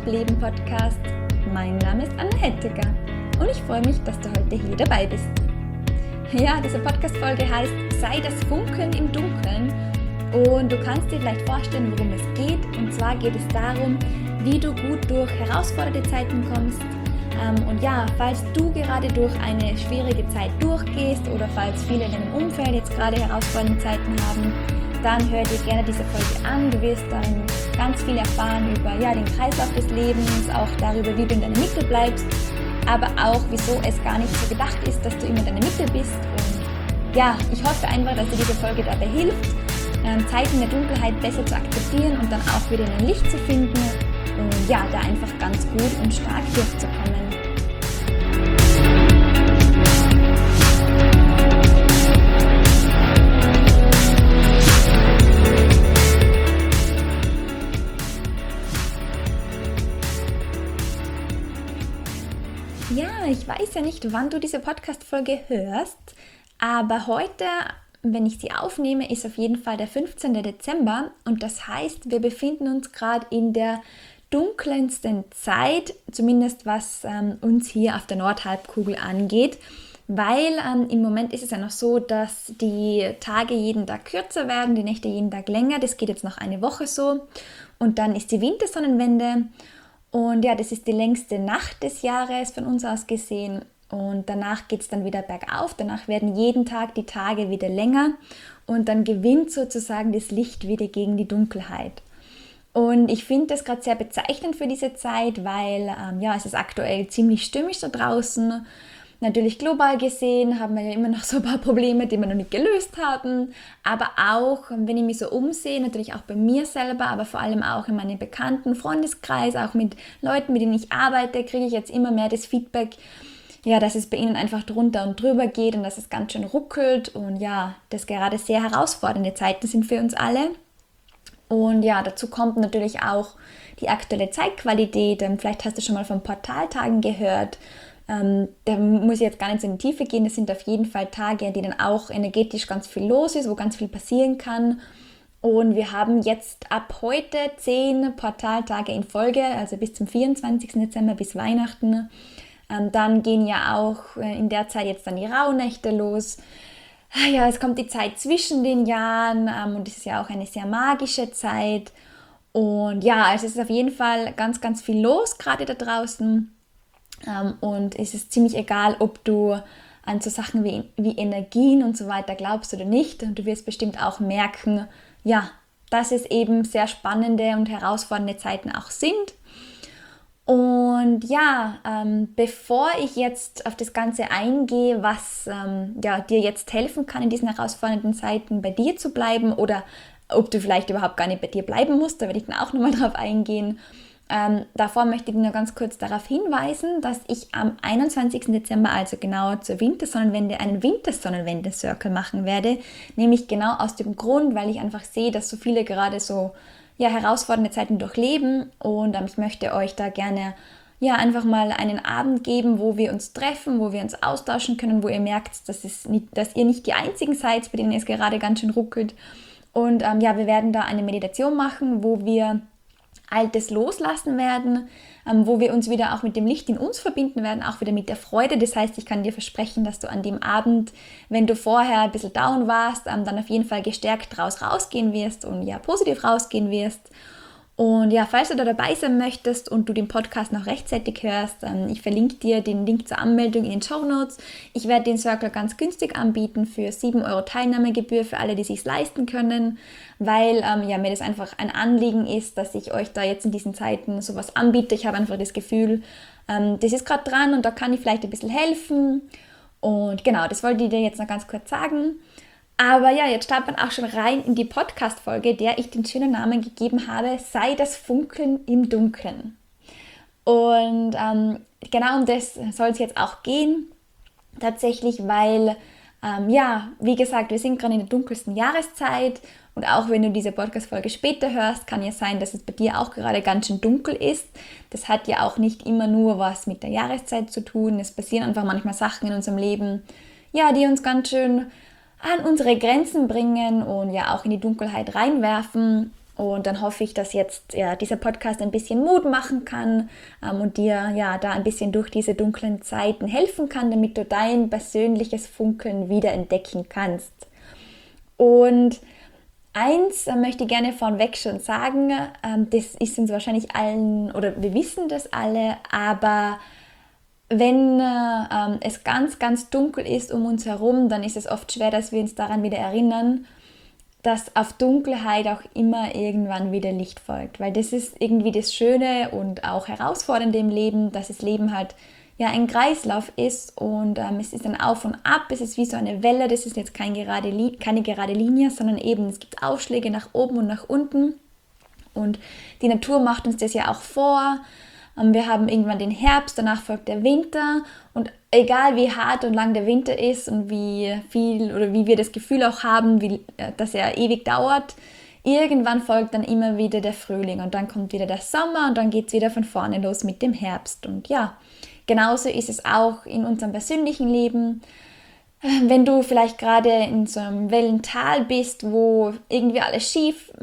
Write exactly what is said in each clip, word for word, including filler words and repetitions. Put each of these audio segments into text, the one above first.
Leadership Leben Podcast. Mein Name ist Anna Hettecker und ich freue mich, dass du heute hier dabei bist. Ja, diese Podcast-Folge heißt Sei das Funkeln im Dunkeln und du kannst dir vielleicht vorstellen, worum es geht. Und zwar geht es darum, wie du gut durch herausfordernde Zeiten kommst. Und ja, falls du gerade durch eine schwierige Zeit durchgehst oder falls viele in deinem Umfeld jetzt gerade herausfordernde Zeiten haben, dann hör dir gerne diese Folge an. Du wirst dann ganz viel erfahren über ja, den Kreislauf des Lebens, auch darüber, wie du in deiner Mitte bleibst, aber auch, wieso es gar nicht so gedacht ist, dass du immer in deiner Mitte bist. Und ja, ich hoffe einfach, dass dir diese Folge dabei hilft, ähm, Zeiten der Dunkelheit besser zu akzeptieren und dann auch wieder in ein Licht zu finden und ja, da einfach ganz gut und stark durchzukommen. Ja, ich weiß ja nicht, wann du diese Podcast-Folge hörst, aber heute, wenn ich sie aufnehme, ist auf jeden Fall der fünfzehnten Dezember und das heißt, wir befinden uns gerade in der dunkelsten Zeit, zumindest was ähm, uns hier auf der Nordhalbkugel angeht, weil ähm, im Moment ist es ja noch so, dass die Tage jeden Tag kürzer werden, die Nächte jeden Tag länger, das geht jetzt noch eine Woche so und dann ist die Wintersonnenwende. Und ja, das ist die längste Nacht des Jahres von uns aus gesehen und danach geht es dann wieder bergauf, danach werden jeden Tag die Tage wieder länger und dann gewinnt sozusagen das Licht wieder gegen die Dunkelheit. Und ich finde das gerade sehr bezeichnend für diese Zeit, weil ähm, ja, es ist aktuell ziemlich stürmisch da draußen. Natürlich global gesehen haben wir ja immer noch so ein paar Probleme, die wir noch nicht gelöst haben, aber auch, wenn ich mich so umsehe, natürlich auch bei mir selber, aber vor allem auch in meinem bekannten Freundeskreis, auch mit Leuten, mit denen ich arbeite, kriege ich jetzt immer mehr das Feedback, ja, dass es bei ihnen einfach drunter und drüber geht und dass es ganz schön ruckelt und ja, dass gerade sehr herausfordernde Zeiten sind für uns alle. Und ja, dazu kommt natürlich auch die aktuelle Zeitqualität. Vielleicht hast du schon mal von Portaltagen gehört. Ähm, da muss ich jetzt gar nicht so in die Tiefe gehen. Das sind auf jeden Fall Tage, in denen auch energetisch ganz viel los ist, wo ganz viel passieren kann. Und wir haben jetzt ab heute zehn Portaltage in Folge, also bis zum vierundzwanzigsten Dezember, bis Weihnachten. Ähm, dann gehen ja auch in der Zeit jetzt dann die Rauhnächte los. Ja, es kommt die Zeit zwischen den Jahren ähm, und es ist ja auch eine sehr magische Zeit. Und ja, also es ist auf jeden Fall ganz, ganz viel los, gerade da draußen. Um, und es ist ziemlich egal, ob du an so Sachen wie, wie Energien und so weiter glaubst oder nicht. Und du wirst bestimmt auch merken, ja, dass es eben sehr spannende und herausfordernde Zeiten auch sind. Und ja, ähm, bevor ich jetzt auf das Ganze eingehe, was ähm, ja, dir jetzt helfen kann, in diesen herausfordernden Zeiten bei dir zu bleiben oder ob du vielleicht überhaupt gar nicht bei dir bleiben musst, da werde ich dann auch nochmal drauf eingehen. Ähm, davor möchte ich nur ganz kurz darauf hinweisen, dass ich am einundzwanzigsten Dezember, also genau zur Wintersonnenwende, einen Wintersonnenwende-Circle machen werde. Nämlich genau aus dem Grund, weil ich einfach sehe, dass so viele gerade so ja, herausfordernde Zeiten durchleben und ähm, ich möchte euch da gerne ja, einfach mal einen Abend geben, wo wir uns treffen, wo wir uns austauschen können, wo ihr merkt, dass, es nicht, dass ihr nicht die Einzigen seid, bei denen es gerade ganz schön ruckelt. Und ähm, ja, wir werden da eine Meditation machen, wo wir Altes loslassen werden, ähm, wo wir uns wieder auch mit dem Licht in uns verbinden werden, auch wieder mit der Freude. Das heißt, ich kann dir versprechen, dass du an dem Abend, wenn du vorher ein bisschen down warst, ähm, dann auf jeden Fall gestärkt draus rausgehen wirst und ja, positiv rausgehen wirst. Und ja, falls du da dabei sein möchtest und du den Podcast noch rechtzeitig hörst, ähm, ich verlinke dir den Link zur Anmeldung in den Shownotes. Ich werde den Circle ganz günstig anbieten für sieben Euro Teilnahmegebühr für alle, die es sich leisten können, weil ähm, ja, mir das einfach ein Anliegen ist, dass ich euch da jetzt in diesen Zeiten sowas anbiete. Ich habe einfach das Gefühl, ähm, das ist gerade dran und da kann ich vielleicht ein bisschen helfen. Und genau, das wollte ich dir jetzt noch ganz kurz sagen. Aber ja, jetzt starten wir auch schon rein in die Podcast-Folge, der ich den schönen Namen gegeben habe, Sei das Funkeln im Dunkeln. Und ähm, genau um das soll es jetzt auch gehen, tatsächlich, weil, ähm, ja, wie gesagt, wir sind gerade in der dunkelsten Jahreszeit und auch wenn du diese Podcast-Folge später hörst, kann ja sein, dass es bei dir auch gerade ganz schön dunkel ist. Das hat ja auch nicht immer nur was mit der Jahreszeit zu tun, es passieren einfach manchmal Sachen in unserem Leben, ja, die uns ganz schön an unsere Grenzen bringen und ja auch in die Dunkelheit reinwerfen. Und dann hoffe ich, dass jetzt ja, dieser Podcast ein bisschen Mut machen kann ähm, und dir ja da ein bisschen durch diese dunklen Zeiten helfen kann, damit du dein persönliches Funkeln wieder entdecken kannst. Und eins äh, möchte ich gerne vorweg schon sagen, ähm, das ist uns wahrscheinlich allen, oder wir wissen das alle, aber wenn äh, es ganz, ganz dunkel ist um uns herum, dann ist es oft schwer, dass wir uns daran wieder erinnern, dass auf Dunkelheit auch immer irgendwann wieder Licht folgt. Weil das ist irgendwie das Schöne und auch Herausfordernde im Leben, dass das Leben halt ja ein Kreislauf ist und ähm, es ist ein Auf und Ab, es ist wie so eine Welle, das ist jetzt kein gerade Li- keine gerade Linie, sondern eben es gibt Aufschläge nach oben und nach unten und die Natur macht uns das ja auch vor. Ähm, wir haben irgendwann den Herbst, danach folgt der Winter und egal wie hart und lang der Winter ist und wie viel oder wie wir das Gefühl auch haben, wie, äh, dass er ewig dauert, irgendwann folgt dann immer wieder der Frühling und dann kommt wieder der Sommer und dann geht es wieder von vorne los mit dem Herbst. Und ja, genauso ist es auch in unserem persönlichen Leben. Wenn du vielleicht gerade in so einem Wellental bist, wo irgendwie alles schief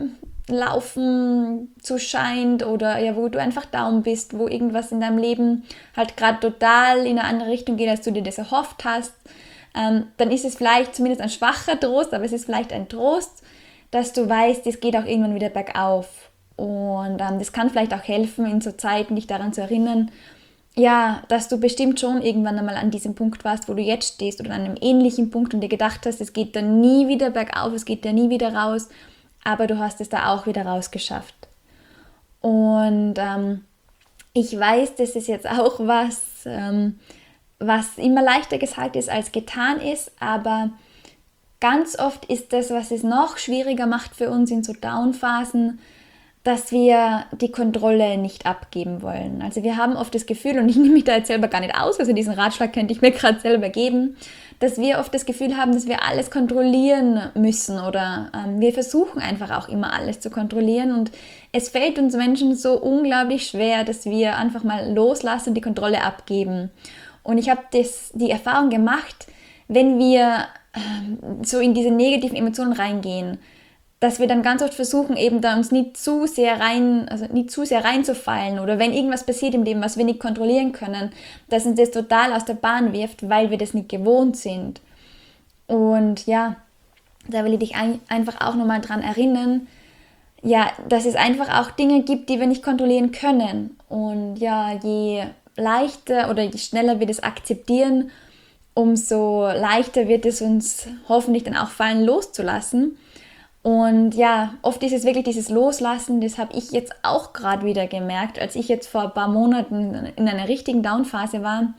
laufen zu scheint oder ja, wo du einfach down bist, wo irgendwas in deinem Leben halt gerade total in eine andere Richtung geht, als du dir das erhofft hast, ähm, dann ist es vielleicht zumindest ein schwacher Trost, aber es ist vielleicht ein Trost, dass du weißt, es geht auch irgendwann wieder bergauf. Und ähm, das kann vielleicht auch helfen, in so Zeiten dich daran zu erinnern, ja, dass du bestimmt schon irgendwann einmal an diesem Punkt warst, wo du jetzt stehst oder an einem ähnlichen Punkt und dir gedacht hast, es geht dann nie wieder bergauf, es geht da nie wieder raus, aber du hast es da auch wieder rausgeschafft. Und ähm, ich weiß, das ist jetzt auch was, ähm, was immer leichter gesagt ist, als getan ist, aber ganz oft ist das, was es noch schwieriger macht für uns in so Down-Phasen, dass wir die Kontrolle nicht abgeben wollen. Also wir haben oft das Gefühl, und ich nehme mich da jetzt selber gar nicht aus, also diesen Ratschlag könnte ich mir gerade selber geben, dass wir oft das Gefühl haben, dass wir alles kontrollieren müssen oder ähm, wir versuchen einfach auch immer alles zu kontrollieren und es fällt uns Menschen so unglaublich schwer, dass wir einfach mal loslassen und die Kontrolle abgeben. Und ich habe das, die Erfahrung gemacht, wenn wir ähm, so in diese negativen Emotionen reingehen, dass wir dann ganz oft versuchen, eben da uns nicht zu sehr rein, also nicht zu sehr reinzufallen oder wenn irgendwas passiert im Leben, was wir nicht kontrollieren können, dass uns das total aus der Bahn wirft, weil wir das nicht gewohnt sind. Und ja, da will ich dich ein, einfach auch nochmal dran erinnern, ja, dass es einfach auch Dinge gibt, die wir nicht kontrollieren können. Und ja, je leichter oder je schneller wir das akzeptieren, umso leichter wird es uns hoffentlich dann auch fallen, loszulassen. Und ja, oft ist es wirklich dieses Loslassen, das habe ich jetzt auch gerade wieder gemerkt, als ich jetzt vor ein paar Monaten in einer richtigen Downphase war.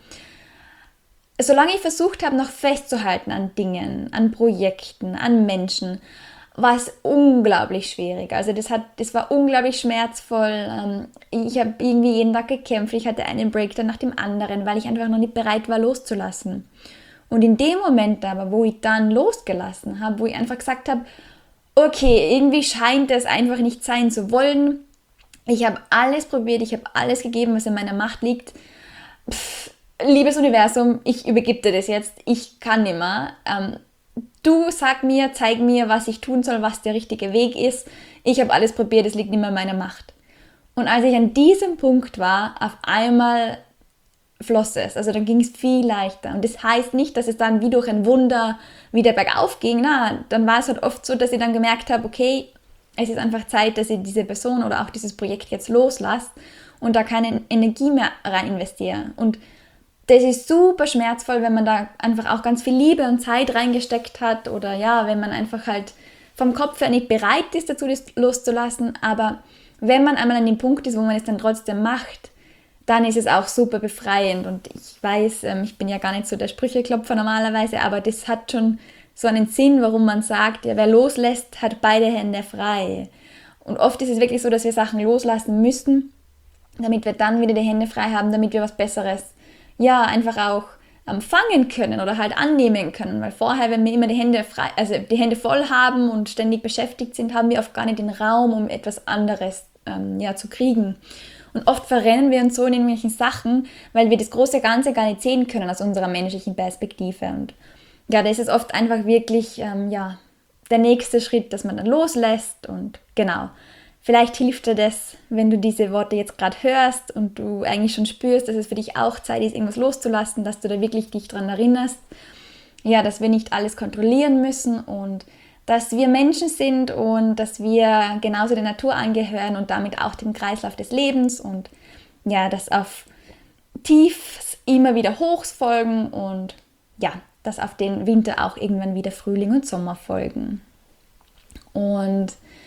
Solange ich versucht habe, noch festzuhalten an Dingen, an Projekten, an Menschen, war es unglaublich schwierig. Also das, hat, das war unglaublich schmerzvoll. Ich habe irgendwie jeden Tag gekämpft, ich hatte einen Breakdown nach dem anderen, weil ich einfach noch nicht bereit war, loszulassen. Und in dem Moment aber, wo ich dann losgelassen habe, wo ich einfach gesagt habe, okay, irgendwie scheint es einfach nicht sein zu wollen. Ich habe alles probiert, ich habe alles gegeben, was in meiner Macht liegt. Pff, liebes Universum, ich übergebe dir das jetzt, ich kann nicht mehr. Ähm, du sag mir, zeig mir, was ich tun soll, was der richtige Weg ist. Ich habe alles probiert, es liegt nicht mehr in meiner Macht. Und als ich an diesem Punkt war, auf einmal floss es. Also dann ging es viel leichter. Und das heißt nicht, dass es dann wie durch ein Wunder wieder bergauf ging. Na, dann war es halt oft so, dass ich dann gemerkt habe, okay, es ist einfach Zeit, dass ich diese Person oder auch dieses Projekt jetzt loslasse und da keine Energie mehr rein investiere. Und das ist super schmerzvoll, wenn man da einfach auch ganz viel Liebe und Zeit reingesteckt hat oder ja, wenn man einfach halt vom Kopf her nicht bereit ist, dazu das loszulassen. Aber wenn man einmal an dem Punkt ist, wo man es dann trotzdem macht, dann ist es auch super befreiend. Und ich weiß, ich bin ja gar nicht so der Sprücheklopfer normalerweise, aber das hat schon so einen Sinn, warum man sagt, ja, wer loslässt, hat beide Hände frei. Und oft ist es wirklich so, dass wir Sachen loslassen müssen, damit wir dann wieder die Hände frei haben, damit wir was Besseres, ja, einfach auch ähm, fangen können oder halt annehmen können. Weil vorher, wenn wir immer die Hände frei, also die Hände voll haben und ständig beschäftigt sind, haben wir oft gar nicht den Raum, um etwas anderes ähm, ja, zu kriegen. Und oft verrennen wir uns so in irgendwelchen Sachen, weil wir das große Ganze gar nicht sehen können aus unserer menschlichen Perspektive. Und ja, da ist es oft einfach wirklich ähm, ja, der nächste Schritt, dass man dann loslässt. Und genau, Vielleicht hilft dir das, wenn du diese Worte jetzt gerade hörst und du eigentlich schon spürst, dass es für dich auch Zeit ist, irgendwas loszulassen, dass du da wirklich dich dran erinnerst, ja, dass wir nicht alles kontrollieren müssen und dass wir Menschen sind und dass wir genauso der Natur angehören und damit auch dem Kreislauf des Lebens und ja, dass auf Tiefs immer wieder Hochs folgen und ja, dass auf den Winter auch irgendwann wieder Frühling und Sommer folgen. Und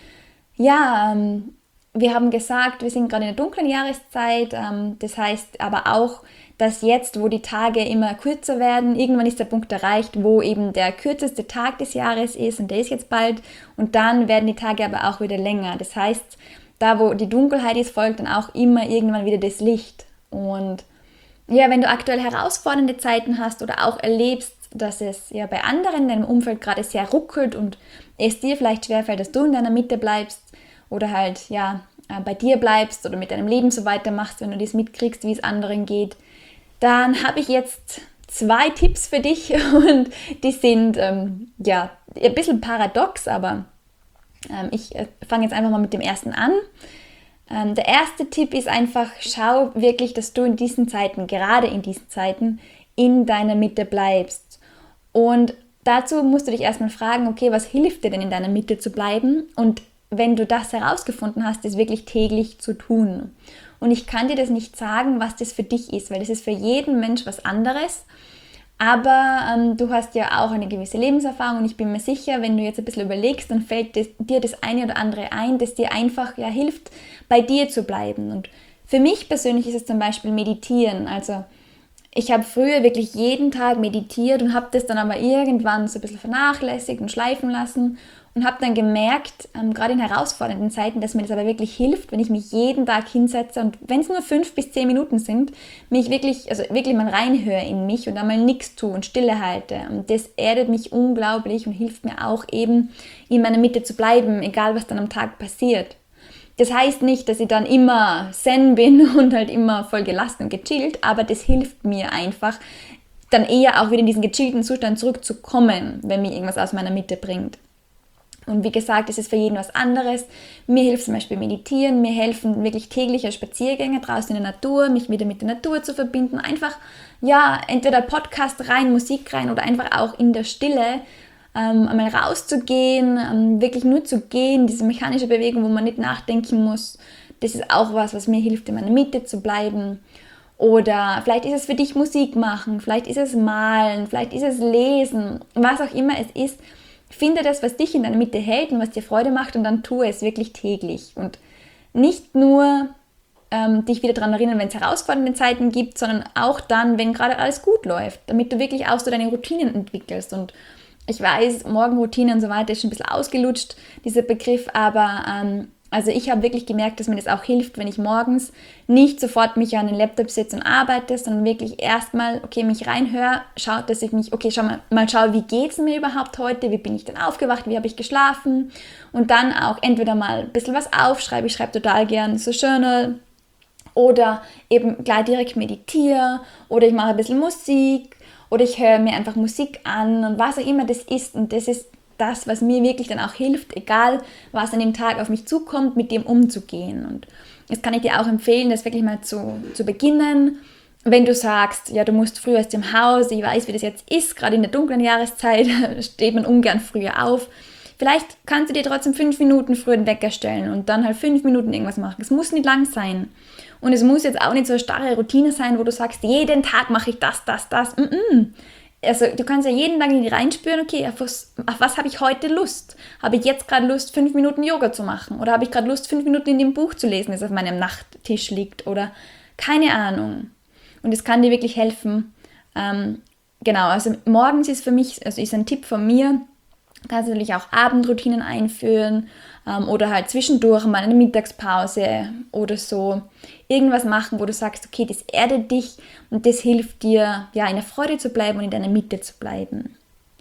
ja, ähm, wir haben gesagt, wir sind gerade in der dunklen Jahreszeit, ähm, das heißt aber auch, dass jetzt, wo die Tage immer kürzer werden, irgendwann ist der Punkt erreicht, wo eben der kürzeste Tag des Jahres ist und der ist jetzt bald und dann werden die Tage aber auch wieder länger. Das heißt, da wo die Dunkelheit ist, folgt dann auch immer irgendwann wieder das Licht. Und ja, wenn du aktuell herausfordernde Zeiten hast oder auch erlebst, dass es ja bei anderen in deinem Umfeld gerade sehr ruckelt und es dir vielleicht schwerfällt, dass du in deiner Mitte bleibst oder halt ja bei dir bleibst oder mit deinem Leben so weitermachst, wenn du das mitkriegst, wie es anderen geht, dann habe ich jetzt zwei Tipps für dich und die sind ähm, ja ein bisschen paradox, aber ähm, ich äh, fange jetzt einfach mal mit dem ersten an. Ähm, der erste Tipp ist einfach, schau wirklich, dass du in diesen Zeiten, gerade in diesen Zeiten, in deiner Mitte bleibst. Und dazu musst du dich erstmal fragen, okay, was hilft dir denn in deiner Mitte zu bleiben? Und wenn du das herausgefunden hast, das wirklich täglich zu tun. Und ich kann dir das nicht sagen, was das für dich ist, weil das ist für jeden Mensch was anderes. Aber ähm, du hast ja auch eine gewisse Lebenserfahrung und ich bin mir sicher, wenn du jetzt ein bisschen überlegst, dann fällt das, dir das eine oder andere ein, das dir einfach ja hilft, bei dir zu bleiben. Und für mich persönlich ist es zum Beispiel Meditieren. Also ich habe früher wirklich jeden Tag meditiert und habe das dann aber irgendwann so ein bisschen vernachlässigt und schleifen lassen und habe dann gemerkt, ähm, gerade in herausfordernden Zeiten, dass mir das aber wirklich hilft, wenn ich mich jeden Tag hinsetze und wenn es nur fünf bis zehn Minuten sind, mich wirklich, also wirklich mal reinhöre in mich und einmal nichts tue und Stille halte. Und das erdet mich unglaublich und hilft mir auch eben, in meiner Mitte zu bleiben, egal was dann am Tag passiert. Das heißt nicht, dass ich dann immer zen bin und halt immer voll gelassen und gechillt, aber das hilft mir einfach, dann eher auch wieder in diesen gechillten Zustand zurückzukommen, wenn mir irgendwas aus meiner Mitte bringt. Und wie gesagt, es ist für jeden was anderes. Mir hilft zum Beispiel Meditieren, mir helfen wirklich tägliche Spaziergänge draußen in der Natur, mich wieder mit der Natur zu verbinden. Einfach, ja, entweder Podcast rein, Musik rein oder einfach auch in der Stille ähm, einmal rauszugehen, ähm, wirklich nur zu gehen, diese mechanische Bewegung, wo man nicht nachdenken muss. Das ist auch was, was mir hilft, in meiner Mitte zu bleiben. Oder vielleicht ist es für dich Musik machen, vielleicht ist es malen, vielleicht ist es lesen, was auch immer es ist. Finde das, was dich in deiner Mitte hält und was dir Freude macht und dann tue es wirklich täglich. Und nicht nur ähm, dich wieder daran erinnern, wenn es herausfordernde Zeiten gibt, sondern auch dann, wenn gerade alles gut läuft, damit du wirklich auch so deine Routinen entwickelst. Und ich weiß, Morgenroutine und so weiter ist schon ein bisschen ausgelutscht, dieser Begriff, aber ähm, also ich habe wirklich gemerkt, dass mir das auch hilft, wenn ich morgens nicht sofort mich an den Laptop setze und arbeite, sondern wirklich erstmal, okay, mich reinhöre, schaut, dass ich mich, okay, schau mal, mal schaue, wie geht es mir überhaupt heute, wie bin ich denn aufgewacht, wie habe ich geschlafen und dann auch entweder mal ein bisschen was aufschreibe, ich schreibe total gern so Journal oder eben gleich direkt meditiere oder ich mache ein bisschen Musik oder ich höre mir einfach Musik an und was auch immer das ist und das ist das, was mir wirklich dann auch hilft, egal was an dem Tag auf mich zukommt, mit dem umzugehen. Und das kann ich dir auch empfehlen, das wirklich mal zu, zu beginnen. Wenn du sagst, ja, du musst früher aus dem Haus, ich weiß, wie das jetzt ist, gerade in der dunklen Jahreszeit steht man ungern früher auf. Vielleicht kannst du dir trotzdem fünf Minuten früher den Wecker stellen und dann halt fünf Minuten irgendwas machen. Es muss nicht lang sein. Und es muss jetzt auch nicht so eine starre Routine sein, wo du sagst, jeden Tag mache ich das, das, das. Mm-mm. Also du kannst ja jeden Tag in die reinspüren, okay, auf was, auf was habe ich heute Lust? Habe ich jetzt gerade Lust, fünf Minuten Yoga zu machen? Oder habe ich gerade Lust, fünf Minuten in dem Buch zu lesen, das auf meinem Nachttisch liegt? Oder keine Ahnung. Und es kann dir wirklich helfen. Ähm, genau, also morgens ist für mich, also ist ein Tipp von mir, kannst du natürlich auch Abendroutinen einführen ähm, oder halt zwischendurch mal eine Mittagspause oder so. Irgendwas machen, wo du sagst, okay, das erdet dich und das hilft dir, ja, in der Freude zu bleiben und in deiner Mitte zu bleiben.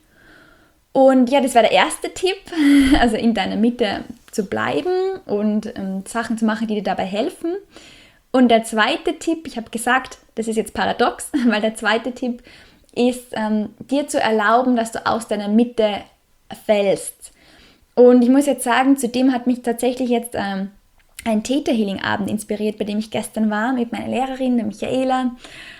Und ja, das war der erste Tipp, also in deiner Mitte zu bleiben und ähm, Sachen zu machen, die dir dabei helfen. Und der zweite Tipp, ich habe gesagt, das ist jetzt paradox, weil der zweite Tipp ist, ähm, dir zu erlauben, dass du aus deiner Mitte fällst. Und ich muss jetzt sagen, zu dem hat mich tatsächlich jetzt ähm, ein Theta Healing Abend inspiriert, bei dem ich gestern war mit meiner Lehrerin, der Michaela.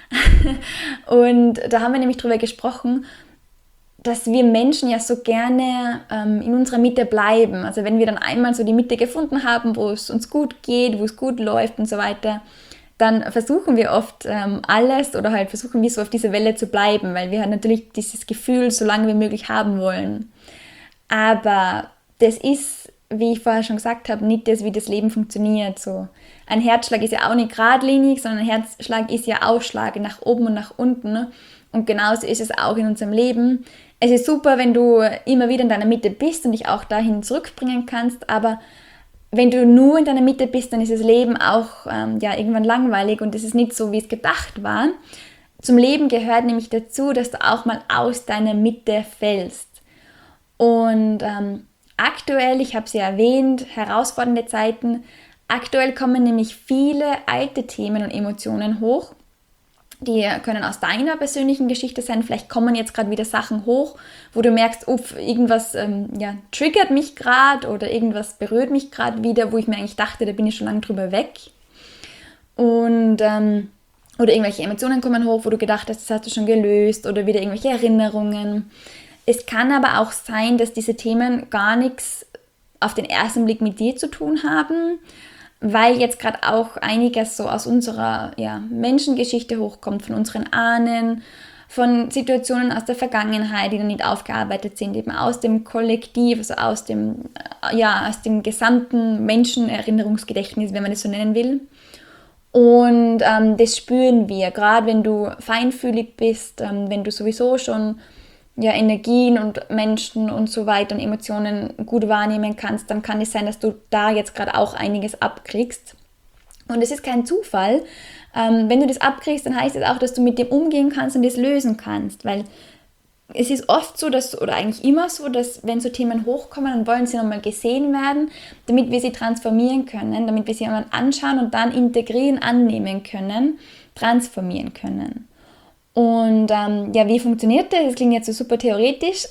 Und da haben wir nämlich darüber gesprochen, dass wir Menschen ja so gerne ähm, in unserer Mitte bleiben. Also wenn wir dann einmal so die Mitte gefunden haben, wo es uns gut geht, wo es gut läuft und so weiter, dann versuchen wir oft ähm, alles oder halt versuchen wir so auf dieser Welle zu bleiben, weil wir halt natürlich dieses Gefühl so lange wie möglich haben wollen. Aber das ist, wie ich vorher schon gesagt habe, nicht das, wie das Leben funktioniert. So ein Herzschlag ist ja auch nicht geradlinig, sondern ein Herzschlag ist ja Ausschlag nach oben und nach unten. Und genauso ist es auch in unserem Leben. Es ist super, wenn du immer wieder in deiner Mitte bist und dich auch dahin zurückbringen kannst, aber wenn du nur in deiner Mitte bist, dann ist das Leben auch ähm, ja, irgendwann langweilig und es ist nicht so, wie es gedacht war. Zum Leben gehört nämlich dazu, dass du auch mal aus deiner Mitte fällst. Und ähm, aktuell, ich habe es ja erwähnt, herausfordernde Zeiten, aktuell kommen nämlich viele alte Themen und Emotionen hoch. Die können aus deiner persönlichen Geschichte sein. Vielleicht kommen jetzt gerade wieder Sachen hoch, wo du merkst, uff, irgendwas ähm, ja, triggert mich gerade oder irgendwas berührt mich gerade wieder, wo ich mir eigentlich dachte, da bin ich schon lange drüber weg. Und, ähm, oder irgendwelche Emotionen kommen hoch, wo du gedacht hast, das hast du schon gelöst oder wieder irgendwelche Erinnerungen. Es kann aber auch sein, dass diese Themen gar nichts auf den ersten Blick mit dir zu tun haben, weil jetzt gerade auch einiges so aus unserer ja, Menschengeschichte hochkommt, von unseren Ahnen, von Situationen aus der Vergangenheit, die noch nicht aufgearbeitet sind, eben aus dem Kollektiv, also aus dem, ja, aus dem gesamten Menschenerinnerungsgedächtnis, wenn man das so nennen will. Und ähm, das spüren wir, gerade wenn du feinfühlig bist, ähm, wenn du sowieso schon ja, Energien und Menschen und so weiter und Emotionen gut wahrnehmen kannst, dann kann es sein, dass du da jetzt gerade auch einiges abkriegst. Und es ist kein Zufall. Ähm, wenn du das abkriegst, dann heißt es auch, dass du mit dem umgehen kannst und das lösen kannst, weil es ist oft so, dass, oder eigentlich immer so, dass wenn so Themen hochkommen, dann wollen sie nochmal gesehen werden, damit wir sie transformieren können, damit wir sie einmal anschauen und dann integrieren, annehmen können, transformieren können. Und ähm, ja, wie funktioniert das? Das klingt jetzt so super theoretisch.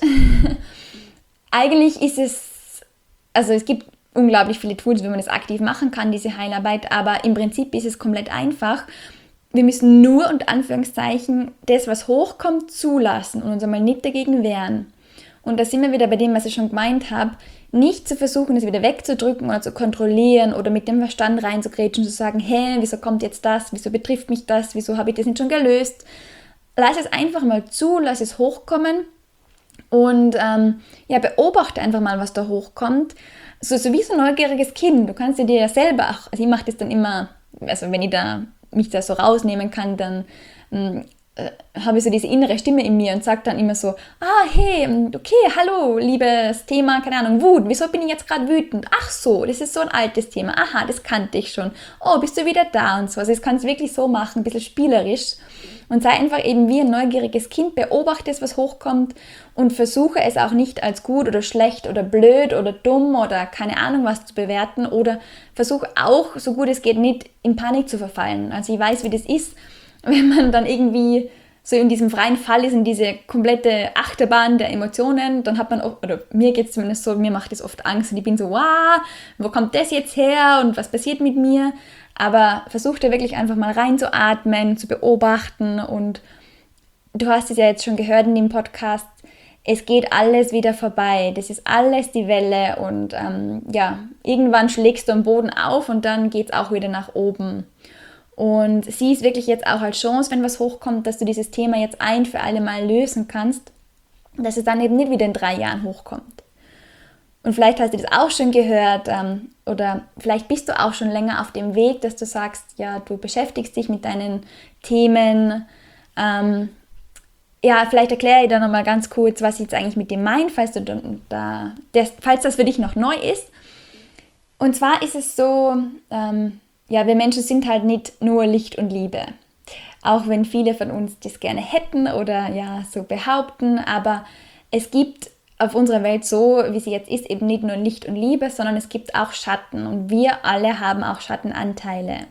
Eigentlich ist es, also es gibt unglaublich viele Tools, wie man das aktiv machen kann, diese Heilarbeit, aber im Prinzip ist es komplett einfach. Wir müssen nur, unter Anführungszeichen, das, was hochkommt, zulassen und uns einmal nicht dagegen wehren. Und da sind wir wieder bei dem, was ich schon gemeint habe, nicht zu versuchen, das wieder wegzudrücken oder zu kontrollieren oder mit dem Verstand reinzugrätschen und zu sagen, hä, wieso kommt jetzt das, wieso betrifft mich das, wieso habe ich das nicht schon gelöst? Lass es einfach mal zu, lass es hochkommen und ähm, ja, beobachte einfach mal, was da hochkommt. So, so wie so ein neugieriges Kind. Du kannst dir ja selber, auch, also ich mache das dann immer, also wenn ich da, mich da so rausnehmen kann, dann ähm, äh, habe ich so diese innere Stimme in mir und sage dann immer so, ah, hey, okay, hallo, liebes Thema, keine Ahnung, Wut, wieso bin ich jetzt gerade wütend? Ach so, das ist so ein altes Thema, aha, das kannte ich schon. Oh, bist du wieder da und so. Also das kannst du wirklich so machen, ein bisschen spielerisch. Und sei einfach eben wie ein neugieriges Kind, beobachte es, was hochkommt und versuche es auch nicht als gut oder schlecht oder blöd oder dumm oder keine Ahnung was zu bewerten oder versuche auch, so gut es geht, nicht in Panik zu verfallen. Also ich weiß, wie das ist, wenn man dann irgendwie so in diesem freien Fall ist, in diese komplette Achterbahn der Emotionen, dann hat man, auch, oder mir geht es zumindest so, mir macht das oft Angst und ich bin so, wow, wo kommt das jetzt her und was passiert mit mir? Aber versuch da wirklich einfach mal reinzuatmen, zu beobachten und du hast es ja jetzt schon gehört in dem Podcast, es geht alles wieder vorbei, das ist alles die Welle und ähm, ja, irgendwann schlägst du am Boden auf und dann geht es auch wieder nach oben. Und sieh es wirklich jetzt auch als Chance, wenn was hochkommt, dass du dieses Thema jetzt ein für alle Mal lösen kannst, dass es dann eben nicht wieder in drei Jahren hochkommt. Und vielleicht hast du das auch schon gehört ähm, oder vielleicht bist du auch schon länger auf dem Weg, dass du sagst, ja, du beschäftigst dich mit deinen Themen. Ähm, ja, vielleicht erkläre ich da nochmal ganz kurz, was ich jetzt eigentlich mit dem meine, falls, du da, das, falls das für dich noch neu ist. Und zwar ist es so, ähm, ja, wir Menschen sind halt nicht nur Licht und Liebe. Auch wenn viele von uns das gerne hätten oder ja, so behaupten, aber es gibt auf unserer Welt so, wie sie jetzt ist, eben nicht nur Licht und Liebe, sondern es gibt auch Schatten und wir alle haben auch Schattenanteile.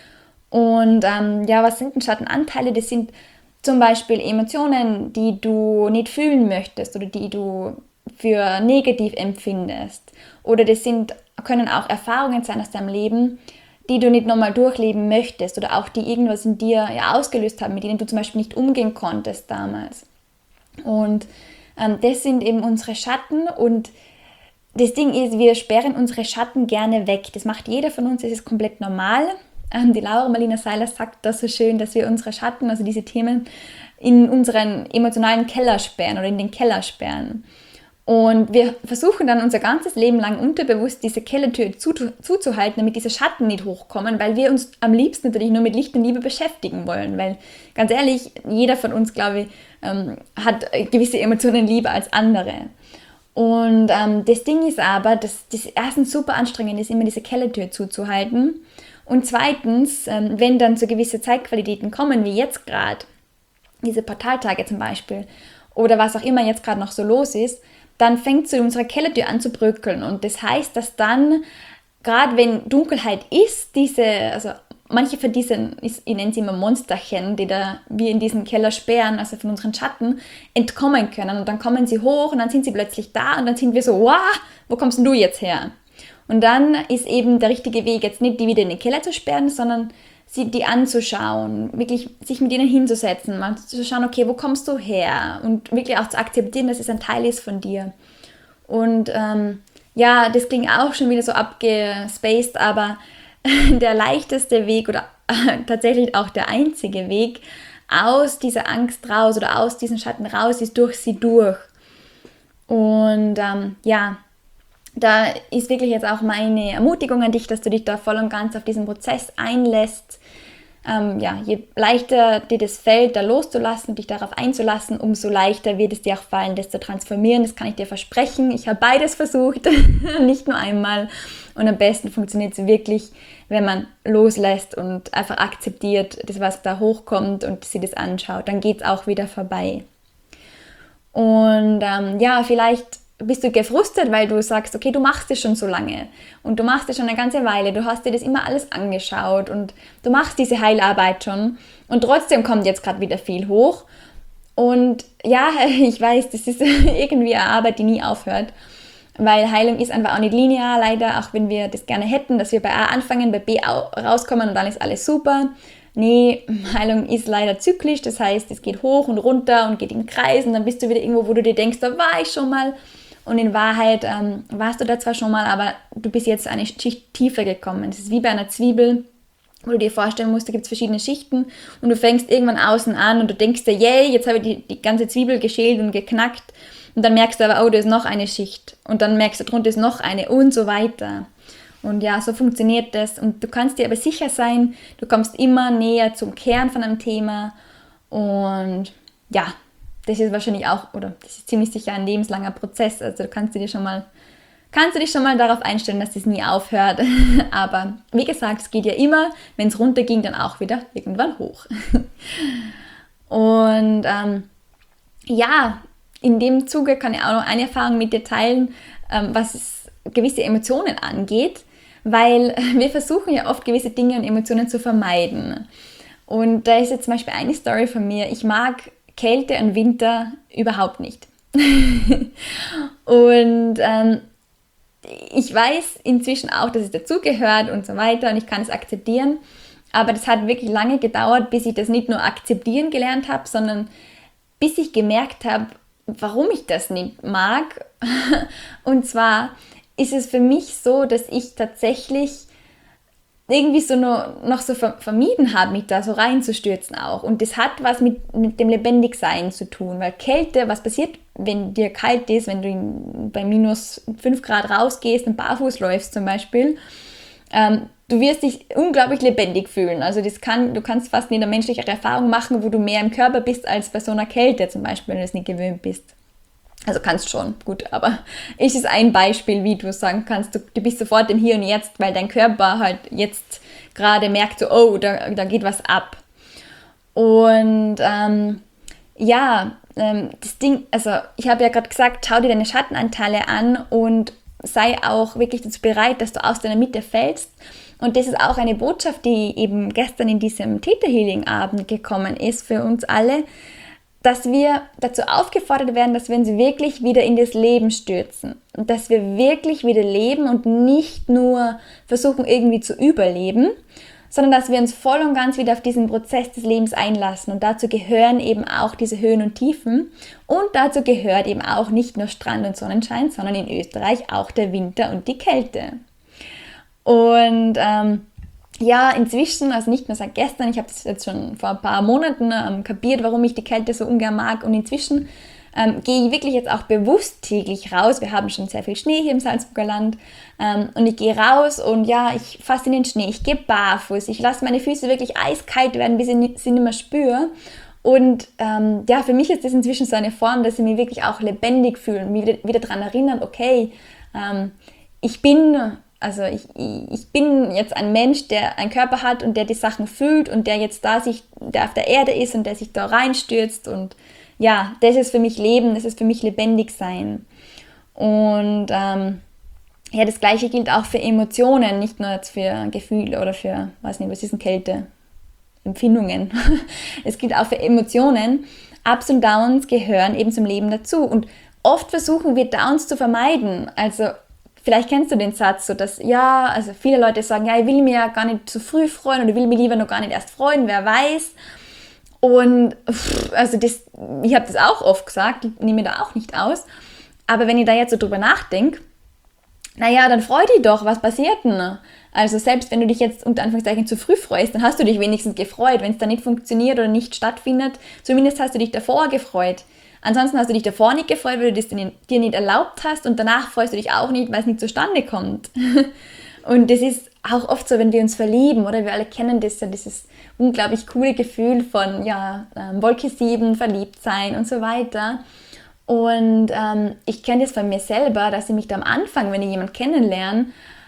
Und ähm, ja, was sind denn Schattenanteile? Das sind zum Beispiel Emotionen, die du nicht fühlen möchtest oder die du für negativ empfindest. Oder das sind können auch Erfahrungen sein aus deinem Leben, die du nicht nochmal durchleben möchtest oder auch die irgendwas in dir ja, ausgelöst haben, mit denen du zum Beispiel nicht umgehen konntest damals. Und ähm, das sind eben unsere Schatten und das Ding ist, wir sperren unsere Schatten gerne weg. Das macht jeder von uns, das ist komplett normal. Ähm, die Laura Marlina Seiler sagt das so schön, dass wir unsere Schatten, also diese Themen, in unseren emotionalen Keller sperren oder in den Keller sperren. Und wir versuchen dann unser ganzes Leben lang unterbewusst diese Kellertür zu, zuzuhalten, damit diese Schatten nicht hochkommen, weil wir uns am liebsten natürlich nur mit Licht und Liebe beschäftigen wollen. Weil, ganz ehrlich, jeder von uns, glaube ich, ähm, hat gewisse Emotionen lieber als andere. Und ähm, das Ding ist aber, dass das erstens super anstrengend ist, immer diese Kellertür zuzuhalten. Und zweitens, ähm, wenn dann so gewisse Zeitqualitäten kommen, wie jetzt gerade, diese Portaltage zum Beispiel, oder was auch immer jetzt gerade noch so los ist, dann fängt so unsere Kellertür an zu bröckeln. Und das heißt, dass dann, gerade wenn Dunkelheit ist, diese, also manche von diesen, ich nenne sie immer Monsterchen, die da wir in diesen Keller sperren, also von unseren Schatten, entkommen können. Und dann kommen sie hoch und dann sind sie plötzlich da und dann sind wir so, wow, wo kommst denn du jetzt her? Und dann ist eben der richtige Weg, jetzt nicht die wieder in den Keller zu sperren, sondern sie die anzuschauen, wirklich sich mit ihnen hinzusetzen, mal zu schauen, okay, wo kommst du her? Und wirklich auch zu akzeptieren, dass es ein Teil ist von dir. Und ähm, ja, das klingt auch schon wieder so abgespaced, aber der leichteste Weg oder tatsächlich auch der einzige Weg aus dieser Angst raus oder aus diesen Schatten raus ist durch sie durch. Und ähm, ja, da ist wirklich jetzt auch meine Ermutigung an dich, dass du dich da voll und ganz auf diesen Prozess einlässt. Ähm, ja, je leichter dir das fällt, da loszulassen, dich darauf einzulassen, umso leichter wird es dir auch fallen, das zu transformieren. Das kann ich dir versprechen. Ich habe beides versucht, nicht nur einmal. Und am besten funktioniert es wirklich, wenn man loslässt und einfach akzeptiert, das, was da hochkommt und sich das anschaut. Dann geht es auch wieder vorbei. Und ähm, ja, vielleicht bist du gefrustet, weil du sagst, okay, du machst das schon so lange und du machst das schon eine ganze Weile, du hast dir das immer alles angeschaut und du machst diese Heilarbeit schon und trotzdem kommt jetzt gerade wieder viel hoch und ja, ich weiß, das ist irgendwie eine Arbeit, die nie aufhört, weil Heilung ist einfach auch nicht linear, leider, auch wenn wir das gerne hätten, dass wir bei A anfangen, bei B rauskommen und dann ist alles super. Nee, Heilung ist leider zyklisch, das heißt, es geht hoch und runter und geht in Kreisen, dann bist du wieder irgendwo, wo du dir denkst, da war ich schon mal. Und in Wahrheit ähm, warst du da zwar schon mal, aber du bist jetzt eine Schicht tiefer gekommen. Es ist wie bei einer Zwiebel, wo du dir vorstellen musst, da gibt es verschiedene Schichten und du fängst irgendwann außen an und du denkst dir, yay, jetzt habe ich die, die ganze Zwiebel geschält und geknackt. Und dann merkst du aber, oh, da ist noch eine Schicht. Und dann merkst du, drunter ist noch eine und so weiter. Und ja, so funktioniert das. Und du kannst dir aber sicher sein, du kommst immer näher zum Kern von einem Thema. Und ja, das ist wahrscheinlich auch, oder das ist ziemlich sicher ein lebenslanger Prozess. Also du kannst dir schon mal, kannst du dich schon mal darauf einstellen, dass das nie aufhört. Aber wie gesagt, es geht ja immer, wenn es runterging, dann auch wieder irgendwann hoch. Und ähm, ja, in dem Zuge kann ich auch noch eine Erfahrung mit dir teilen, ähm, was gewisse Emotionen angeht, weil wir versuchen ja oft gewisse Dinge und Emotionen zu vermeiden. Und da ist jetzt zum Beispiel eine Story von mir. Ich mag Kälte und Winter überhaupt nicht. Und ähm, ich weiß inzwischen auch, dass es dazugehört und so weiter und ich kann es akzeptieren. Aber das hat wirklich lange gedauert, bis ich das nicht nur akzeptieren gelernt habe, sondern bis ich gemerkt habe, warum ich das nicht mag. Und zwar ist es für mich so, dass ich tatsächlich irgendwie so noch, noch so vermieden habe, mich da so reinzustürzen auch. Und das hat was mit, mit dem Lebendigsein zu tun, weil Kälte, was passiert, wenn dir kalt ist, wenn du in, bei minus fünf Grad rausgehst und barfuß läufst zum Beispiel, ähm, du wirst dich unglaublich lebendig fühlen. Also das kann, du kannst fast nie eine menschliche Erfahrung machen, wo du mehr im Körper bist als bei so einer Kälte zum Beispiel, wenn du es nicht gewöhnt bist. Also kannst schon, gut, aber es ist ein Beispiel, wie du sagen kannst, du, du bist sofort im Hier und Jetzt, weil dein Körper halt jetzt gerade merkt, so, oh, da, da geht was ab. Und ähm, ja, ähm, das Ding, also ich habe ja gerade gesagt, schau dir deine Schattenanteile an und sei auch wirklich dazu bereit, dass du aus deiner Mitte fällst. Und das ist auch eine Botschaft, die eben gestern in diesem Theta Healing Abend gekommen ist für uns alle. dass wir dazu aufgefordert werden, dass wir uns wirklich wieder in das Leben stürzen und dass wir wirklich wieder leben und nicht nur versuchen irgendwie zu überleben, sondern dass wir uns voll und ganz wieder auf diesen Prozess des Lebens einlassen. Und dazu gehören eben auch diese Höhen und Tiefen. Und dazu gehört eben auch nicht nur Strand und Sonnenschein, sondern in Österreich auch der Winter und die Kälte. Und ähm, ja, inzwischen, also nicht nur seit gestern, ich habe das jetzt schon vor ein paar Monaten ähm, kapiert, warum ich die Kälte so ungern mag. Und inzwischen ähm, gehe ich wirklich jetzt auch bewusst täglich raus. Wir haben schon sehr viel Schnee hier im Salzburger Land. Ähm, und ich gehe raus und ja, ich fasse in den Schnee, ich gehe barfuß, ich lasse meine Füße wirklich eiskalt werden, bis ich sie nicht mehr spüre. Und ähm, ja, für mich ist das inzwischen so eine Form, dass ich mich wirklich auch lebendig fühle und mich wieder, wieder daran erinnern, okay, ähm, ich bin... Also ich, ich bin jetzt ein Mensch, der einen Körper hat und der die Sachen fühlt und der jetzt da sich, der auf der Erde ist und der sich da reinstürzt und ja, das ist für mich Leben, das ist für mich lebendig sein. Und ähm, ja, das Gleiche gilt auch für Emotionen, nicht nur jetzt für Gefühle oder für, weiß nicht, was ist denn Kälte? Empfindungen. Es gilt auch für Emotionen. Ups und Downs gehören eben zum Leben dazu und oft versuchen wir Downs zu vermeiden, also vielleicht kennst du den Satz, so dass, ja, also viele Leute sagen, ja, ich will mich ja gar nicht zu früh freuen oder ich will mich lieber noch gar nicht erst freuen, wer weiß. Und pff, also das, ich habe das auch oft gesagt, ich nehme da auch nicht aus. Aber wenn ich da jetzt so drüber nachdenke, naja, dann freu dich doch, was passiert denn? Also selbst wenn du dich jetzt unter Anführungszeichen zu früh freust, dann hast du dich wenigstens gefreut. Wenn es dann nicht funktioniert oder nicht stattfindet, zumindest hast du dich davor gefreut. Ansonsten hast du dich davor nicht gefreut, weil du das dir nicht erlaubt hast und danach freust du dich auch nicht, weil es nicht zustande kommt. Und das ist auch oft so, wenn wir uns verlieben, oder wir alle kennen das ja, dieses unglaublich coole Gefühl von ja, ähm, Wolke sieben, verliebt sein und so weiter. Und ähm, ich kenne das von mir selber, dass ich mich da am Anfang, wenn ich jemanden kennenlerne,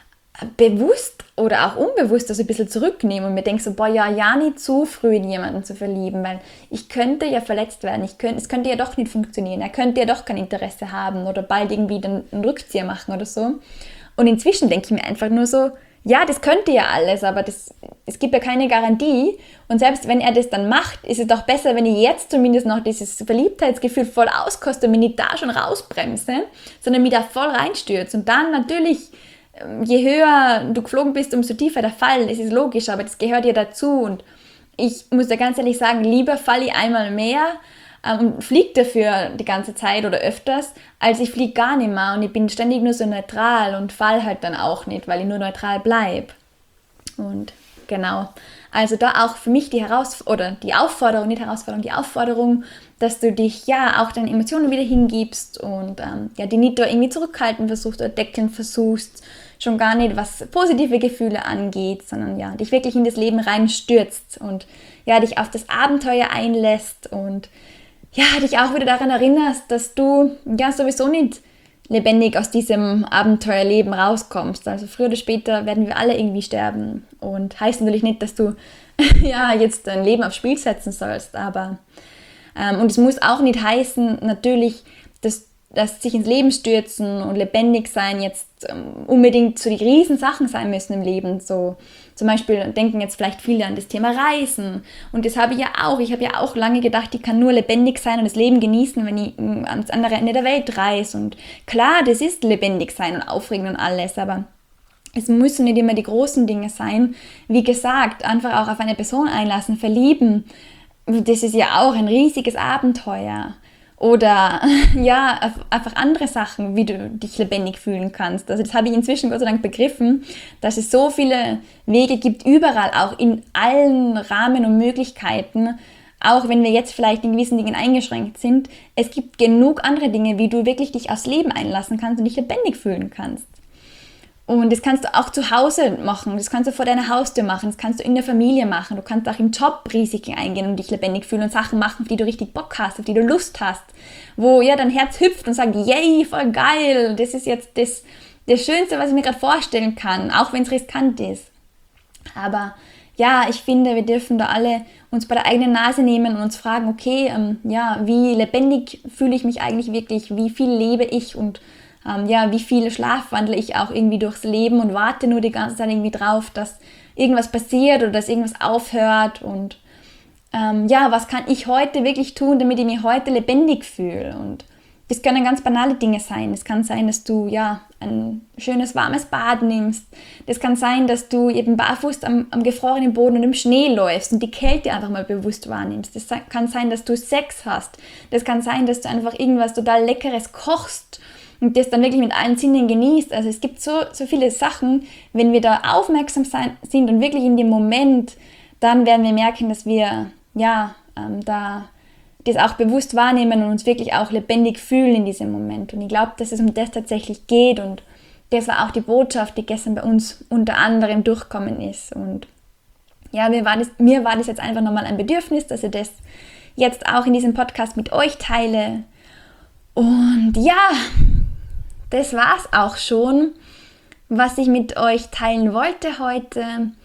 bewusst oder auch unbewusst das ein bisschen zurücknehme und mir denke so, boah, ja, ja nicht zu früh in jemanden zu verlieben, weil ich könnte ja verletzt werden, ich könnte, es könnte ja doch nicht funktionieren, er könnte ja doch kein Interesse haben oder bald irgendwie dann einen Rückzieher machen oder so. Und inzwischen denke ich mir einfach nur so, ja, das könnte ja alles, aber das, es gibt ja keine Garantie und selbst wenn er das dann macht, ist es doch besser, wenn ich jetzt zumindest noch dieses Verliebtheitsgefühl voll auskoste und mich nicht da schon rausbremse, sondern mich da voll reinstürze und dann natürlich je höher du geflogen bist, umso tiefer der Fall. Es ist logisch, aber das gehört ja dazu. Und ich muss da ganz ehrlich sagen, lieber falle ich einmal mehr ähm, und fliege dafür die ganze Zeit oder öfters, als ich fliege gar nicht mehr und ich bin ständig nur so neutral und fall halt dann auch nicht, weil ich nur neutral bleibe. Und genau, also da auch für mich die Heraus- oder die Aufforderung, nicht Herausforderung, die Aufforderung, dass du dich ja auch deinen Emotionen wieder hingibst und ähm, ja, die nicht da irgendwie zurückhalten versuchst oder deckeln versuchst, schon gar nicht, was positive Gefühle angeht, sondern ja, dich wirklich in das Leben reinstürzt und ja, dich auf das Abenteuer einlässt und ja, dich auch wieder daran erinnerst, dass du ja sowieso nicht lebendig aus diesem Abenteuerleben rauskommst. Also früher oder später werden wir alle irgendwie sterben und heißt natürlich nicht, dass du ja jetzt dein Leben aufs Spiel setzen sollst, aber ähm, und es muss auch nicht heißen, natürlich, dass dass sich ins Leben stürzen und lebendig sein jetzt ähm, unbedingt so die riesen Sachen sein müssen im Leben. So zum Beispiel denken jetzt vielleicht viele an das Thema Reisen. Und das habe ich ja auch. Ich habe ja auch lange gedacht, ich kann nur lebendig sein und das Leben genießen, wenn ich ähm, ans andere Ende der Welt reise. Und klar, das ist lebendig sein und aufregend und alles, aber es müssen nicht immer die großen Dinge sein. Wie gesagt, einfach auch auf eine Person einlassen, verlieben. Das ist ja auch ein riesiges Abenteuer. Oder ja, einfach andere Sachen, wie du dich lebendig fühlen kannst. Also das habe ich inzwischen Gott sei Dank begriffen, dass es so viele Wege gibt, überall, auch in allen Rahmen und Möglichkeiten, auch wenn wir jetzt vielleicht in gewissen Dingen eingeschränkt sind. Es gibt genug andere Dinge, wie du wirklich dich aufs Leben einlassen kannst und dich lebendig fühlen kannst. Und das kannst du auch zu Hause machen, das kannst du vor deiner Haustür machen, das kannst du in der Familie machen, du kannst auch im Job Risiken eingehen und dich lebendig fühlen und Sachen machen, auf die du richtig Bock hast, auf die du Lust hast, wo ja dein Herz hüpft und sagt, yay, voll geil, das ist jetzt das, das Schönste, was ich mir gerade vorstellen kann, auch wenn es riskant ist. Aber ja, ich finde, wir dürfen da alle uns bei der eigenen Nase nehmen und uns fragen, okay, ähm, ja, wie lebendig fühle ich mich eigentlich wirklich, wie viel lebe ich und Ähm, ja, wie viel schlafwandle ich auch irgendwie durchs Leben und warte nur die ganze Zeit irgendwie drauf, dass irgendwas passiert oder dass irgendwas aufhört und ähm, ja, was kann ich heute wirklich tun, damit ich mich heute lebendig fühle? Und das können ganz banale Dinge sein. Es kann sein, dass du ja ein schönes warmes Bad nimmst. Das kann sein, dass du eben barfuß am, am gefrorenen Boden und im Schnee läufst und die Kälte einfach mal bewusst wahrnimmst. Das kann sein, dass du Sex hast. Das kann sein, dass du einfach irgendwas total Leckeres kochst und das dann wirklich mit allen Sinnen genießt. Also es gibt so, so viele Sachen, wenn wir da aufmerksam sein, sind und wirklich in dem Moment, dann werden wir merken, dass wir ja ähm, da das auch bewusst wahrnehmen und uns wirklich auch lebendig fühlen in diesem Moment. Und ich glaube, dass es um das tatsächlich geht und das war auch die Botschaft, die gestern bei uns unter anderem durchkommen ist. Und ja, mir war das, mir war das jetzt einfach nochmal ein Bedürfnis, dass ich das jetzt auch in diesem Podcast mit euch teile. Und ja, das war es auch schon, was ich mit euch teilen wollte heute.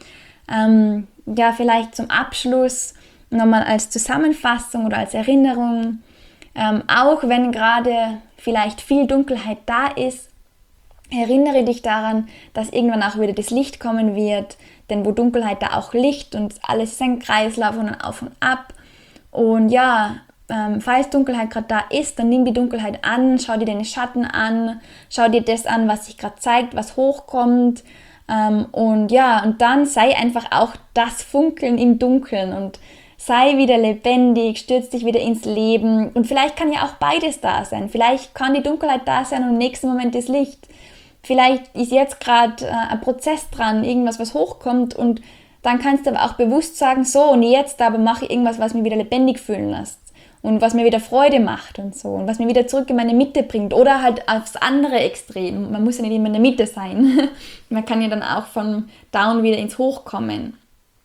Ähm, ja, vielleicht zum Abschluss nochmal als Zusammenfassung oder als Erinnerung, ähm, auch wenn gerade vielleicht viel Dunkelheit da ist, erinnere dich daran, dass irgendwann auch wieder das Licht kommen wird, denn wo Dunkelheit, da auch Licht und alles ist ein Kreislauf und ein Auf und Ab. Und ja, ähm, falls Dunkelheit gerade da ist, dann nimm die Dunkelheit an, schau dir deine Schatten an, schau dir das an, was sich gerade zeigt, was hochkommt. Ähm, und ja, und dann sei einfach auch das Funkeln im Dunkeln und sei wieder lebendig, stürz dich wieder ins Leben und vielleicht kann ja auch beides da sein. Vielleicht kann die Dunkelheit da sein und im nächsten Moment das Licht. Vielleicht ist jetzt gerade äh, ein Prozess dran, irgendwas, was hochkommt und dann kannst du aber auch bewusst sagen, so und jetzt aber mache ich irgendwas, was mich wieder lebendig fühlen lässt und was mir wieder Freude macht und so und was mir wieder zurück in meine Mitte bringt oder halt aufs andere Extrem. Man muss ja nicht immer in der Mitte sein. Man kann ja dann auch von Down wieder ins Hoch kommen.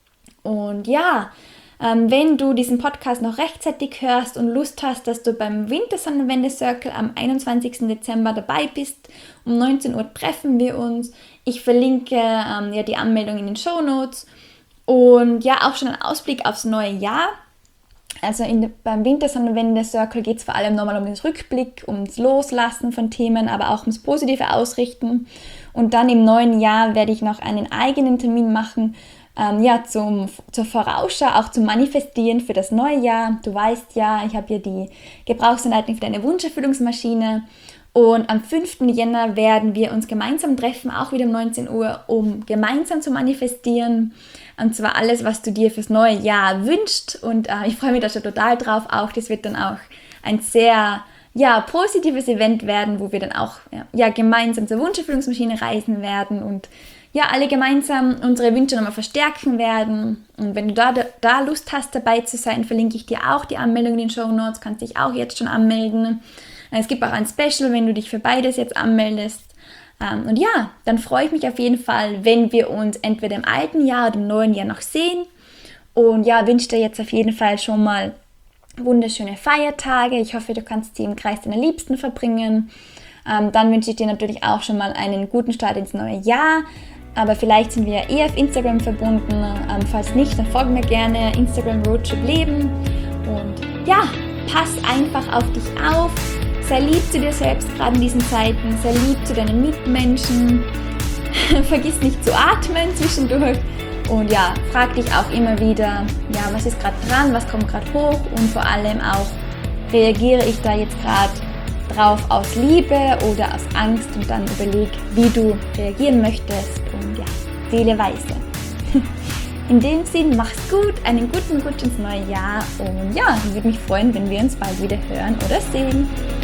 Und ja, Ähm, wenn du diesen Podcast noch rechtzeitig hörst und Lust hast, dass du beim Wintersonnenwende-Circle am einundzwanzigsten Dezember dabei bist, um neunzehn Uhr treffen wir uns. Ich verlinke ähm, ja die Anmeldung in den Shownotes und ja auch schon ein Ausblick aufs neue Jahr. Also in, beim Wintersonnenwende-Circle geht es vor allem nochmal um den Rückblick, ums Loslassen von Themen, aber auch ums positive Ausrichten. Und dann im neuen Jahr werde ich noch einen eigenen Termin machen, Ähm, ja, zum, zur Vorausschau, auch zum Manifestieren für das neue Jahr. Du weißt ja, ich habe hier die Gebrauchsanleitung für deine Wunscherfüllungsmaschine und am fünften Jänner werden wir uns gemeinsam treffen, auch wieder um neunzehn Uhr, um gemeinsam zu manifestieren. Und zwar alles, was du dir fürs neue Jahr wünschst und äh, ich freue mich da schon total drauf. Auch das wird dann auch ein sehr ja, positives Event werden, wo wir dann auch ja, ja, gemeinsam zur Wunscherfüllungsmaschine reisen werden und ja, alle gemeinsam unsere Wünsche nochmal verstärken werden. Und wenn du da, da Lust hast, dabei zu sein, verlinke ich dir auch die Anmeldung in den Shownotes, kannst dich auch jetzt schon anmelden. Es gibt auch ein Special, wenn du dich für beides jetzt anmeldest. Und ja, dann freue ich mich auf jeden Fall, wenn wir uns entweder im alten Jahr oder im neuen Jahr noch sehen. Und ja, wünsche dir jetzt auf jeden Fall schon mal wunderschöne Feiertage. Ich hoffe, du kannst sie im Kreis deiner Liebsten verbringen. Dann wünsche ich dir natürlich auch schon mal einen guten Start ins neue Jahr. Aber vielleicht sind wir ja eh auf Instagram verbunden. Ähm, falls nicht, dann folg mir gerne. Instagram Roadtrip Leben. Und ja, pass einfach auf dich auf. Sei lieb zu dir selbst, gerade in diesen Zeiten. Sei lieb zu deinen Mitmenschen. Vergiss nicht zu atmen zwischendurch. Und ja, frag dich auch immer wieder, ja, was ist gerade dran, was kommt gerade hoch und vor allem auch, reagiere ich da jetzt gerade drauf aus Liebe oder aus Angst und dann überleg, wie du reagieren möchtest und ja, Seele weise. In dem Sinn, mach's gut, einen guten Rutsch ins neue Jahr und ja, ich würde mich freuen, wenn wir uns bald wieder hören oder sehen.